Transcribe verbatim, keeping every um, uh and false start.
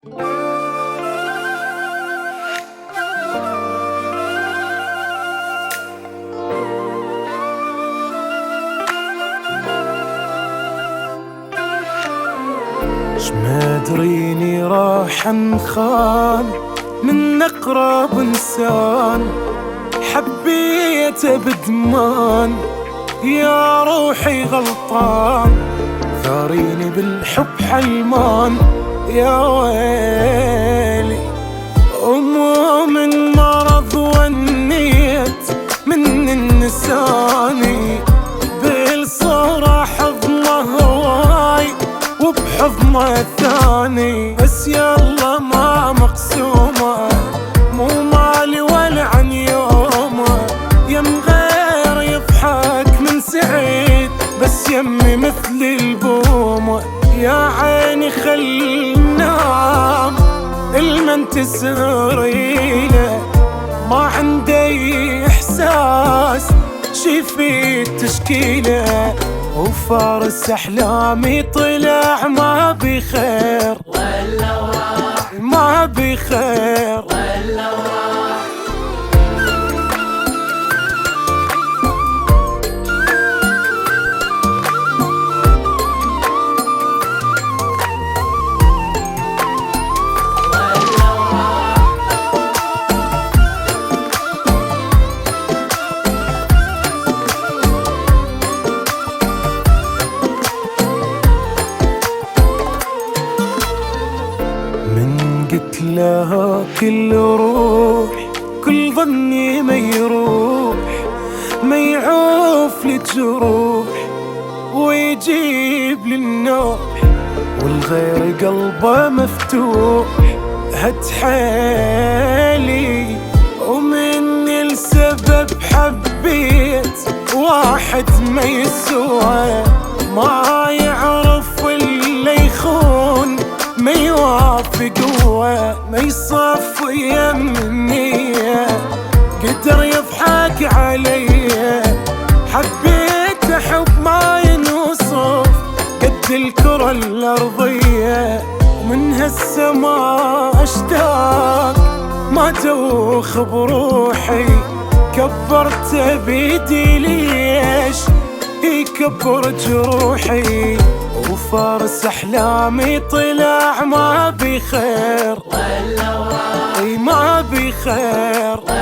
شمادريني راح انخان من أقرب إنسان حبيته بدمان، يا روحي غلطان ثاريني بالحب حلمان. يا ويلي أمو من مرض ونيت من النساني بالصورة حضنه هواي وبحضنه الثاني، بس يلا ما مقسومة مو مالي ولا عن يومه. يم غير يضحك من سعيد بس يمي مثل البومة. يا عيني خل نام المن تسريله، ما عندي إحساس شي في التشكيله، وفارس أحلامي طلع ما بخير ولا راح، ما بخير ولا راح. قلت لها كل روح كل ظني ما يروح، ما يعوف للجروح ويجيب للنوح، والغير قلبه مفتوح هد حيلي. ومني السبب حبيت واحد ما يسوى، ما يعرف ولا يخون ما يوافق قوة، ما يصفي منية قدر يضحك علي. حبيت حب ما ينوصف قد الكرة الأرضية، ومن هالسما أشتاق ما توخ بروحي. كبرت بيدي ليش يكبر جروحي، وفارس أحلامي طلع ما بخير ولا راح، ما بخير.